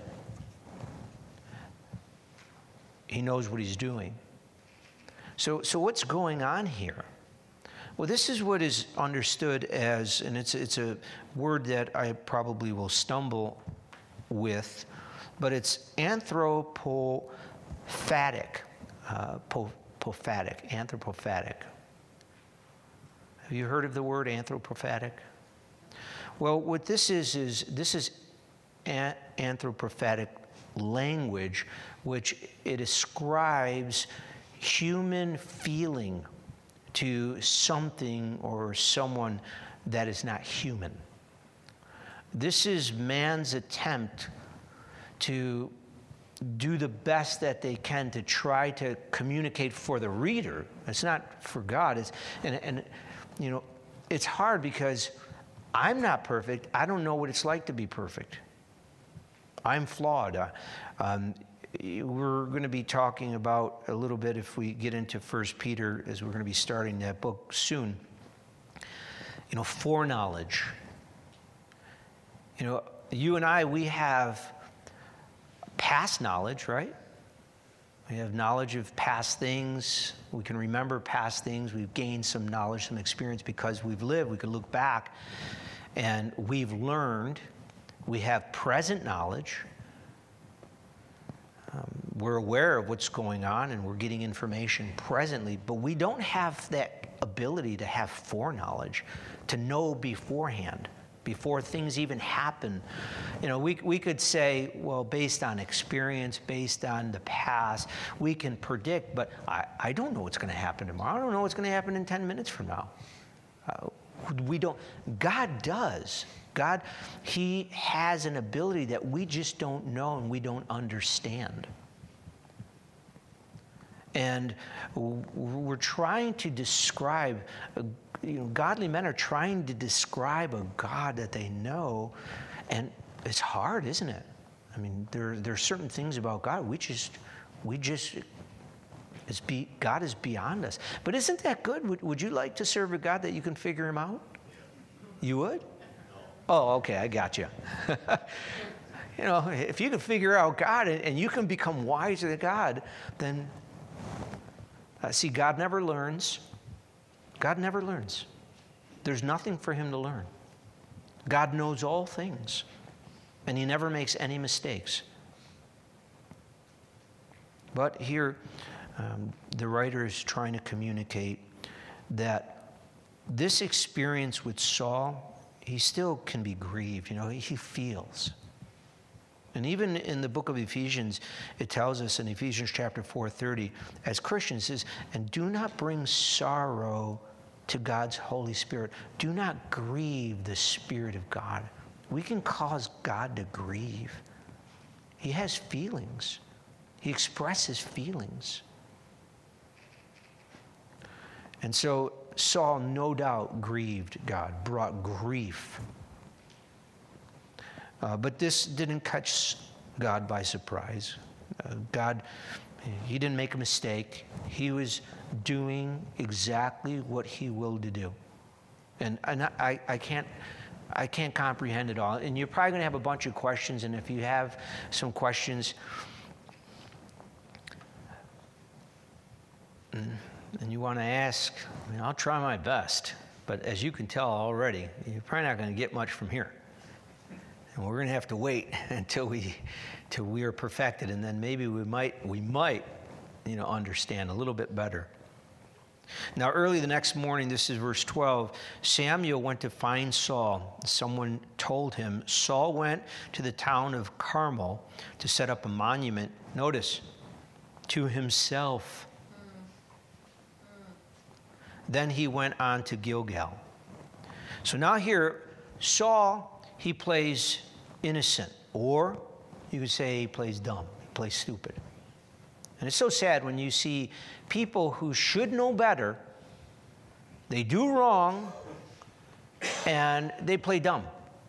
he knows what he's doing. So what's going on here? Well, this is what is understood as, and it's a word that I probably will stumble with, but it's anthropophatic. Anthropophatic. Have you heard of the word anthropophatic? Well, what this is anthropophatic language, which it ascribes human feeling to something or someone that is not human. This is man's attempt to do the best that they can to try to communicate for the reader. It's not for God. It's hard because I'm not perfect. I don't know what it's like to be perfect. I'm flawed. We're going to be talking about a little bit, if we get into 1 Peter, as we're going to be starting that book soon, foreknowledge. You and I, we have past knowledge, right? We have knowledge of past things. We can remember past things. We've gained some knowledge, some experience because we've lived. We can look back and we've learned. We have present knowledge. We're aware of what's going on and we're getting information presently, but we don't have that ability to have foreknowledge, to know beforehand, before things even happen. We could say, well, based on experience, based on the past, we can predict, but I don't know what's going to happen tomorrow. I don't know what's going to happen in 10 minutes from now. We don't. God does. God, he has an ability that we just don't know and we don't understand. And we're trying to describe, godly men are trying to describe a God that they know, and it's hard, isn't it? I mean, there are certain things about God God is beyond us. But isn't that good? Would you like to serve a God that you can figure him out? You would? Oh, okay, I got you. If you can figure out God and you can become wiser than God, then see, God never learns. God never learns. There's nothing for him to learn. God knows all things. And he never makes any mistakes. But here, the writer is trying to communicate that this experience with Saul, he still can be grieved. He feels. And even in the book of Ephesians, it tells us in Ephesians chapter 4:30, as Christians, it says, and do not bring sorrow to God's Holy Spirit. Do not grieve the Spirit of God. We can cause God to grieve. He has feelings. He expresses feelings. And so Saul no doubt grieved God, brought grief. But this didn't catch God by surprise. God, he didn't make a mistake. He was doing exactly what he willed to do. And I can't comprehend it all. And you're probably going to have a bunch of questions. And if you have some questions, and you want to ask, I'll try my best. But as you can tell already, you're probably not going to get much from here. And we're going to have to wait until we are perfected, and then maybe we might understand a little bit better. Now, early the next morning, this is verse 12, Samuel went to find Saul. Someone told him, Saul went to the town of Carmel to set up a monument, notice, to himself. Then he went on to Gilgal. So now here, Saul, he plays innocent, or you could say he plays dumb, he plays stupid. And it's so sad when you see people who should know better, they do wrong, and they play dumb.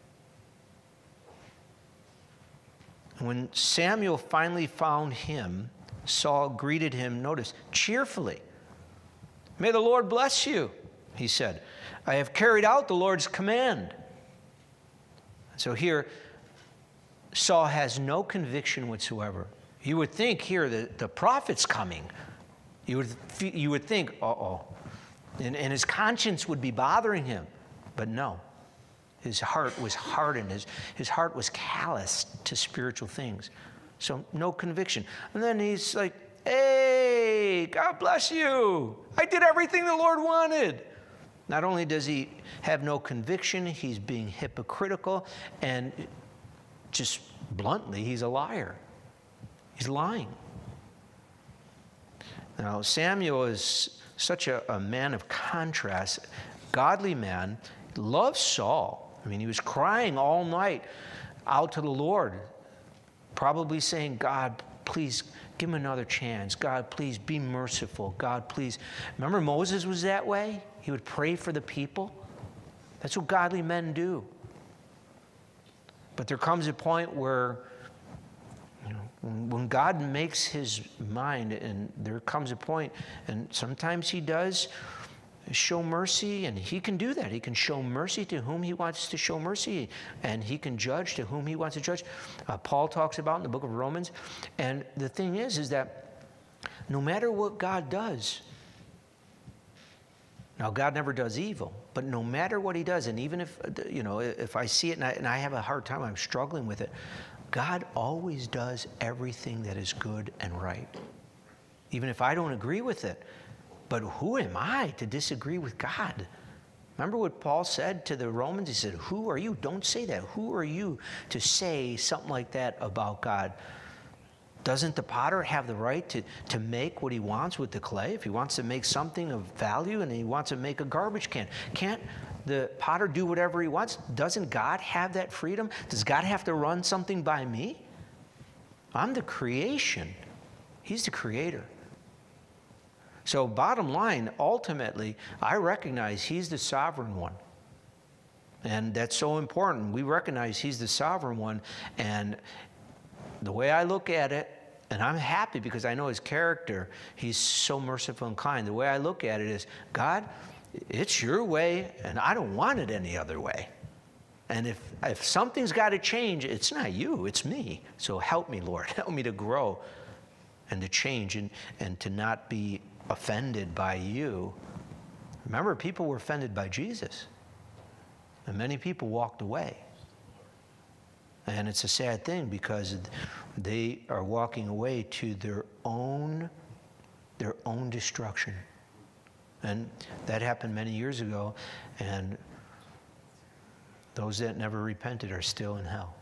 When Samuel finally found him, Saul greeted him, notice, cheerfully. May the Lord bless you, he said. I have carried out the Lord's command. So here, Saul has no conviction whatsoever. You would think here that the prophet's coming. You would think, uh-oh. And his conscience would be bothering him. But no. His heart was hardened. His heart was calloused to spiritual things. So no conviction. And then he's like, hey, God bless you. I did everything the Lord wanted. Not only does he have no conviction, he's being hypocritical, and just bluntly, he's a liar. He's lying. Now, Samuel is such a man of contrast, godly man, loves Saul. He was crying all night out to the Lord, probably saying, God, please give him another chance. God, please be merciful. God, please. Remember Moses was that way? He would pray for the people. That's what godly men do. But there comes a point where, when God makes his mind, and there comes a point, and sometimes he does show mercy, and he can do that. He can show mercy to whom he wants to show mercy, and he can judge to whom he wants to judge. Paul talks about in the book of Romans. And the thing is that no matter what God does, now God never does evil, but no matter what he does, and even if I see it and I have a hard time, I'm struggling with it, God always does everything that is good and right, even if I don't agree with it. But who am I to disagree with God? Remember what Paul said to the Romans? He said, who are you? Don't say that. Who are you to say something like that about God? Doesn't the potter have the right to make what he wants with the clay? If he wants to make something of value and he wants to make a garbage can, can't the potter do whatever he wants? Doesn't God have that freedom? Does God have to run something by me? I'm the creation. He's the creator. So bottom line, ultimately, I recognize he's the sovereign one. And that's so important. We recognize he's the sovereign one. And the way I look at it, and I'm happy because I know his character, he's so merciful and kind. The way I look at it is, God, it's your way, and I don't want it any other way. And if something's got to change, it's not you, it's me. So help me, Lord. Help me to grow and to change and to not be offended by you. Remember, people were offended by Jesus. And many people walked away. And it's a sad thing because they are walking away to their own destruction. And that happened many years ago, and those that never repented are still in hell.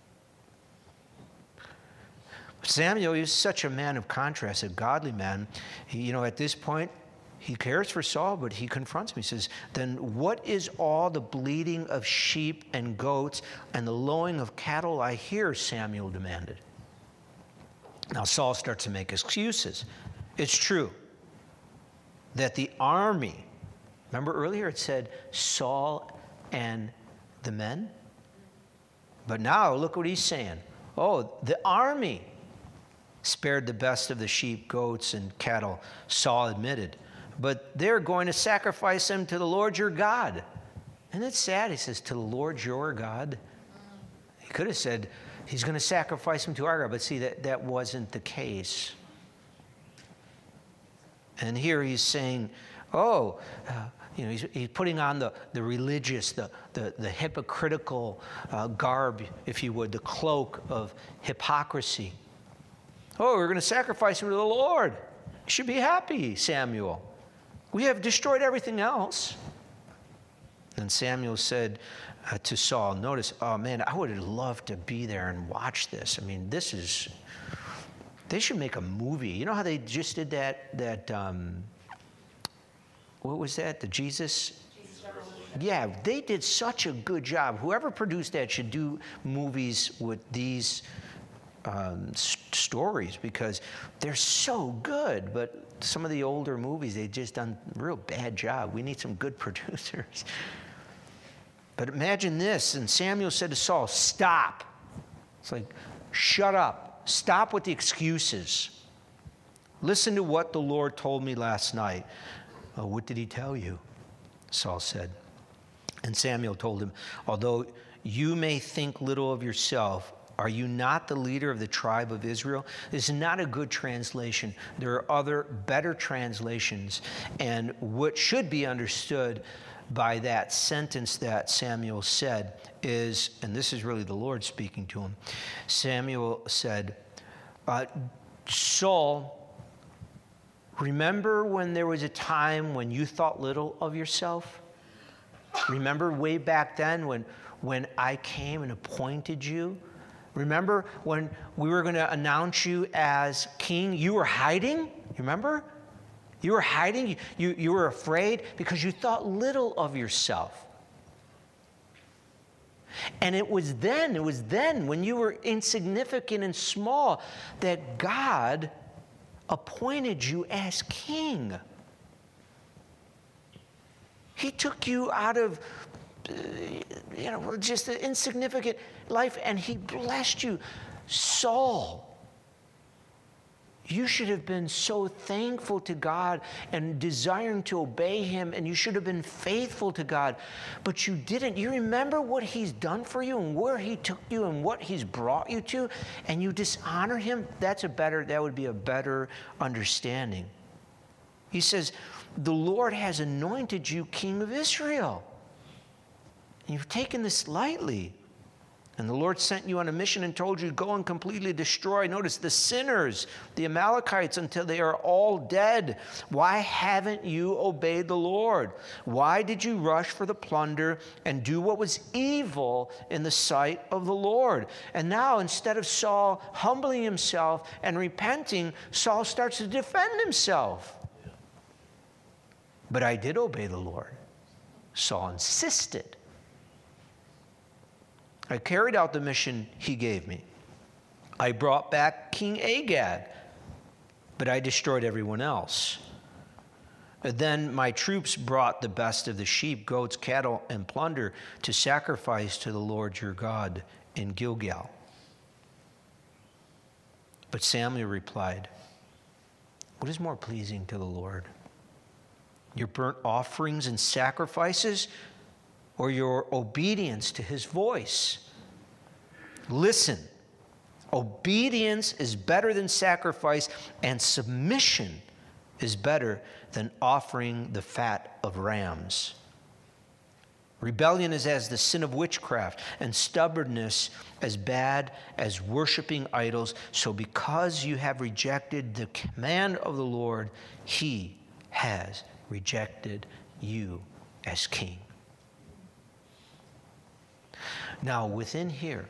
Samuel is such a man of contrast, a godly man. At this point, he cares for Saul, but he confronts him. He says, then what is all the bleating of sheep and goats and the lowing of cattle I hear? Samuel demanded. Now Saul starts to make excuses. It's true that the army, remember earlier it said Saul and the men? But now look what he's saying. Oh, the army spared the best of the sheep, goats, and cattle, Saul admitted. But they're going to sacrifice them to the Lord your God. And it's sad, he says, to the Lord your God. He could have said, he's going to sacrifice them to our God. But see, that wasn't the case. And here he's saying, he's putting on the religious, the hypocritical garb, if you would, the cloak of hypocrisy. Oh, we're going to sacrifice him to the Lord. You should be happy, Samuel. We have destroyed everything else. And Samuel said to Saul, notice, oh man, I would have loved to be there and watch this. I mean, they should make a movie. You know how they just did that what was that? The Jesus Revolution. Yeah, they did such a good job. Whoever produced that should do movies with these stories because they're so good. But some of the older movies, they've just done a real bad job. We need some good producers. But imagine this. And Samuel said to Saul, stop. It's like, shut up. Stop with the excuses. Listen to what the Lord told me last night. Oh, what did he tell you? Saul said. And Samuel told him, although you may think little of yourself, are you not the leader of the tribe of Israel? This is not a good translation. There are other better translations. And what should be understood by that sentence that Samuel said is, and this is really the Lord speaking to him, Samuel said, Saul, remember when there was a time when you thought little of yourself? Remember way back then when I came and appointed you? Remember when we were going to announce you as king? You were hiding? You remember? You were hiding. You were afraid because you thought little of yourself. And it was then when you were insignificant and small that God appointed you as king. He took you out of just an insignificant life, and he blessed you. Saul, you should have been so thankful to God and desiring to obey him, and you should have been faithful to God, but you didn't. You remember what he's done for you and where he took you and what he's brought you to, and you dishonor him? That would be a better understanding. He says, the Lord has anointed you king of Israel. You've taken this lightly. And the Lord sent you on a mission and told you to go and completely destroy, notice, the sinners, the Amalekites, until they are all dead. Why haven't you obeyed the Lord? Why did you rush for the plunder and do what was evil in the sight of the Lord? And now, instead of Saul humbling himself and repenting, Saul starts to defend himself. But I did obey the Lord. Saul insisted. I carried out the mission he gave me. I brought back King Agag, but I destroyed everyone else. Then my troops brought the best of the sheep, goats, cattle, and plunder to sacrifice to the Lord your God in Gilgal. But Samuel replied, what is more pleasing to the Lord? Your burnt offerings and sacrifices, or your obedience to his voice? Listen, obedience is better than sacrifice, and submission is better than offering the fat of rams. Rebellion is as the sin of witchcraft, and stubbornness as bad as worshiping idols. So because you have rejected the command of the Lord, he has rejected you as king. Now, within here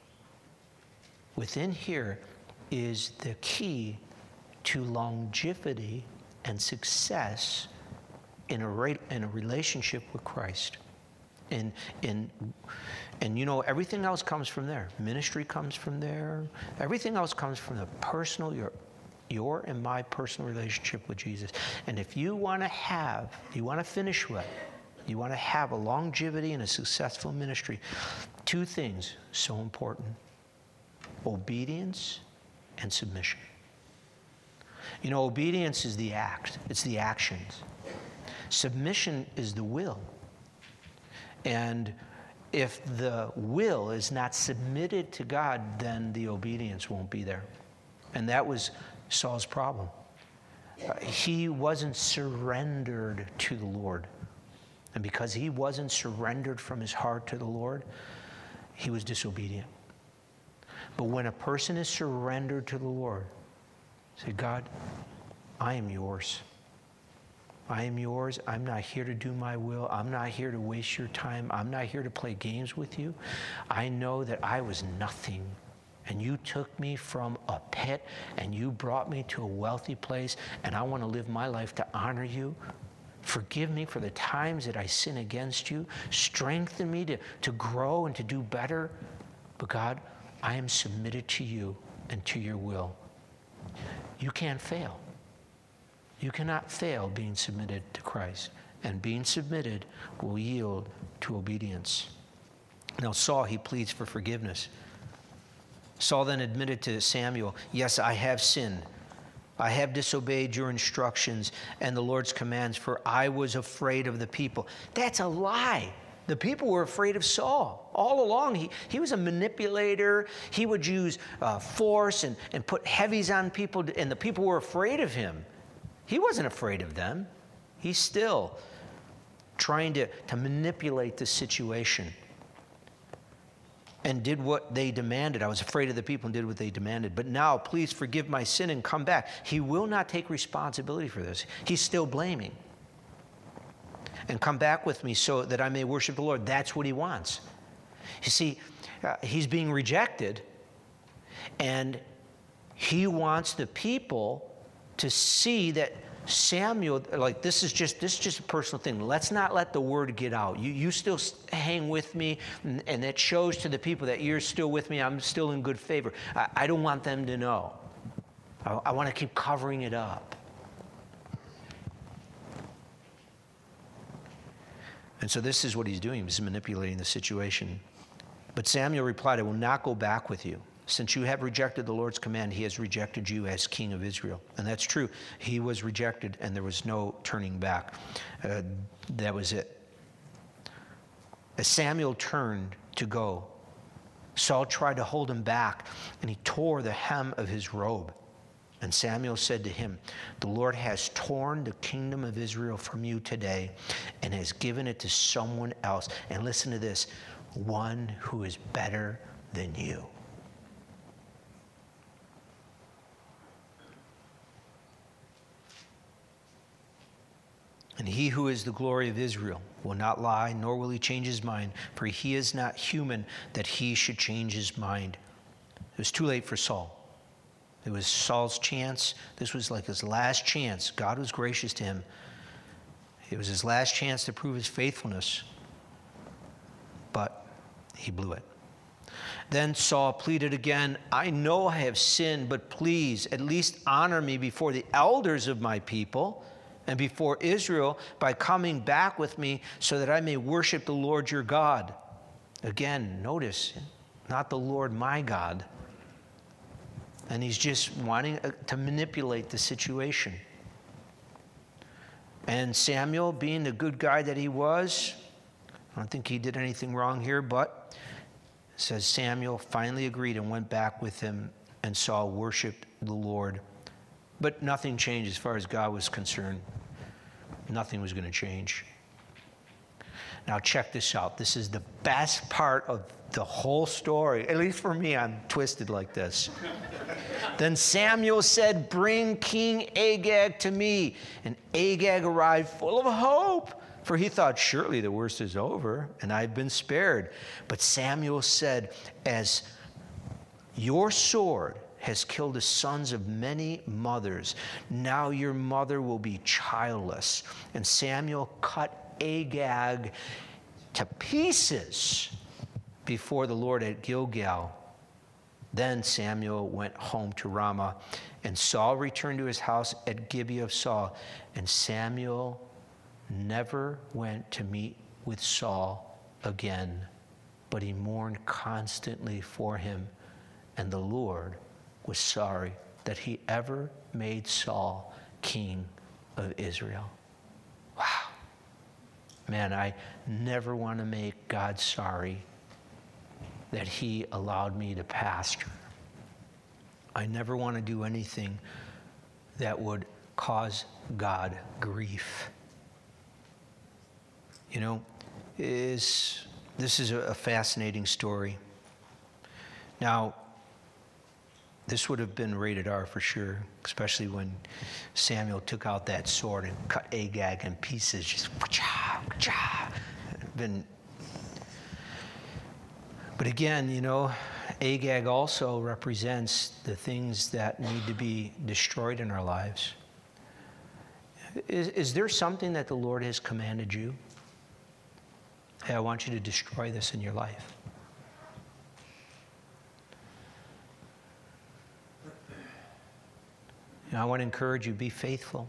is the key to longevity and success in a relationship with Christ. And you know, everything else comes from there. Ministry comes from there. Everything else comes from the personal, your and my personal relationship with Jesus. And if you want to finish well, you want to have a longevity and a successful ministry, two things so important: obedience and submission. You know, obedience is the act, it's the actions. Submission is the will. And if the will is not submitted to God, then the obedience won't be there. And that was Saul's problem. He wasn't surrendered to the Lord. And because he wasn't surrendered from his heart to the Lord, he was disobedient. But when a person is surrendered to the Lord, say, God, I am yours. I am yours. I'm not here to do my will. I'm not here to waste your time. I'm not here to play games with you. I know that I was nothing, and you took me from a pit, and you brought me to a wealthy place, and I want to live my life to honor you. Forgive me for the times that I sin against you. Strengthen me to grow and to do better. But God, I am submitted to you and to your will. You can't fail. You cannot fail being submitted to Christ. And being submitted will yield to obedience. Now Saul, he pleads for forgiveness. Saul then admitted to Samuel, yes, I have sinned. I have disobeyed your instructions and the Lord's commands, for I was afraid of the people. That's a lie. The people were afraid of Saul. All along, he was a manipulator. He would use force and put heavies on people, and the people were afraid of him. He wasn't afraid of them. He's still trying to manipulate the situation and did what they demanded. I was afraid of the people and did what they demanded. But now, please forgive my sin and come back. He will not take responsibility for this. He's still blaming. And come back with me so that I may worship the Lord. That's what he wants. You see, he's being rejected, and he wants the people to see that Samuel, like this is just a personal thing. Let's not let the word get out. You still hang with me, and it shows to the people that you're still with me. I'm still in good favor. I don't want them to know. I want to keep covering it up. And so this is what he's doing. He's manipulating the situation. But Samuel replied, I will not go back with you. Since you have rejected the Lord's command, he has rejected you as king of Israel. And that's true. He was rejected, and there was no turning back. That was it. As Samuel turned to go, Saul tried to hold him back, and he tore the hem of his robe. And Samuel said to him, the Lord has torn the kingdom of Israel from you today and has given it to someone else. And listen to this, one who is better than you. And he who is the glory of Israel will not lie, nor will he change his mind, for he is not human that he should change his mind. It was too late for Saul. It was Saul's chance. This was like his last chance. God was gracious to him. It was his last chance to prove his faithfulness. But he blew it. Then Saul pleaded again, I know I have sinned, but please at least honor me before the elders of my people and before Israel by coming back with me so that I may worship the Lord your God. Again, notice, not the Lord my God. And he's just wanting to manipulate the situation. And Samuel, being the good guy that he was, I don't think he did anything wrong here, but it says Samuel finally agreed and went back with him, and Saul worshiped the Lord. But nothing changed as far as God was concerned. Nothing was going to change. Now check this out. This is the best part of the whole story. At least for me, I'm twisted like this. Then Samuel said, "Bring King Agag to me." And Agag arrived full of hope, for he thought, "Surely the worst is over, and I've been spared." But Samuel said, "As your sword has killed the sons of many mothers, now your mother will be childless." And Samuel cut Agag to pieces before the Lord at Gilgal. Then Samuel went home to Ramah, and Saul returned to his house at Gibeah of Saul. And Samuel never went to meet with Saul again, but he mourned constantly for him, and the Lord was sorry that he ever made Saul king of Israel. Wow. Man, I never want to make God sorry that he allowed me to pastor. I never want to do anything that would cause God grief. You know, this is a fascinating story. Now, this would have been rated R for sure, especially when Samuel took out that sword and cut Agag in pieces, just wha-cha, wha-cha. But again, you know, Agag also represents the things that need to be destroyed in our lives. Is there something that the Lord has commanded you? Hey, I want you to destroy this in your life. You know, I want to encourage you, be faithful.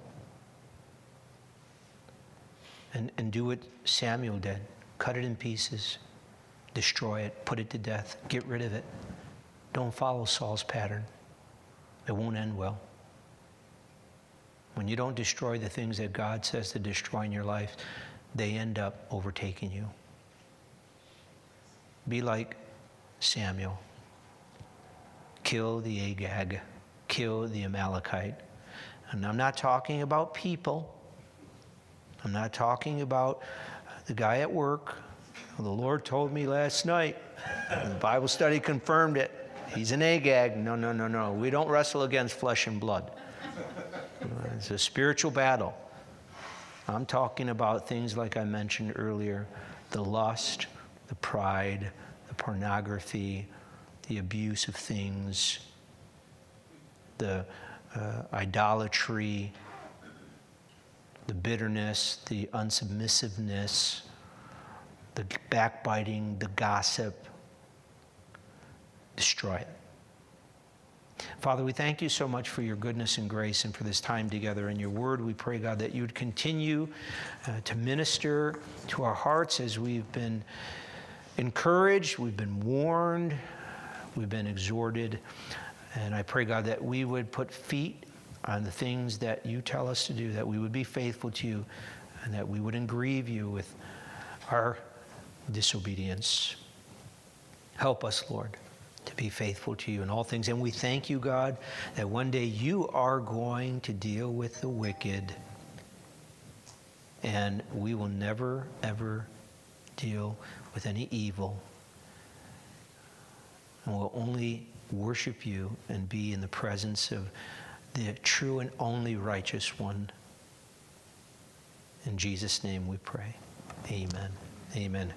And do what Samuel did. Cut it in pieces. Destroy it. Put it to death. Get rid of it. Don't follow Saul's pattern. It won't end well. When you don't destroy the things that God says to destroy in your life, they end up overtaking you. Be like Samuel. Kill the Agag. Kill the Amalekite. And I'm not talking about people. I'm not talking about the guy at work. The Lord told me last night, and the Bible study confirmed it. He's an Agag. No. We don't wrestle against flesh and blood. It's a spiritual battle. I'm talking about things like I mentioned earlier, the lust, the pride, the pornography, the abuse of things, the idolatry, the bitterness, the unsubmissiveness, the backbiting, the gossip. Destroy it. Father, we thank you so much for your goodness and grace and for this time together in your word. We pray, God, that you would continue to minister to our hearts as we've been encouraged, we've been warned, we've been exhorted. And I pray, God, that we would put feet on the things that you tell us to do, that we would be faithful to you, and that we wouldn't grieve you with our disobedience. Help us, Lord, to be faithful to you in all things. And we thank you, God, that one day you are going to deal with the wicked, and we will never, ever deal with any evil. And we'll only worship you and be in the presence of the true and only righteous one. In Jesus' name we pray. Amen. Amen.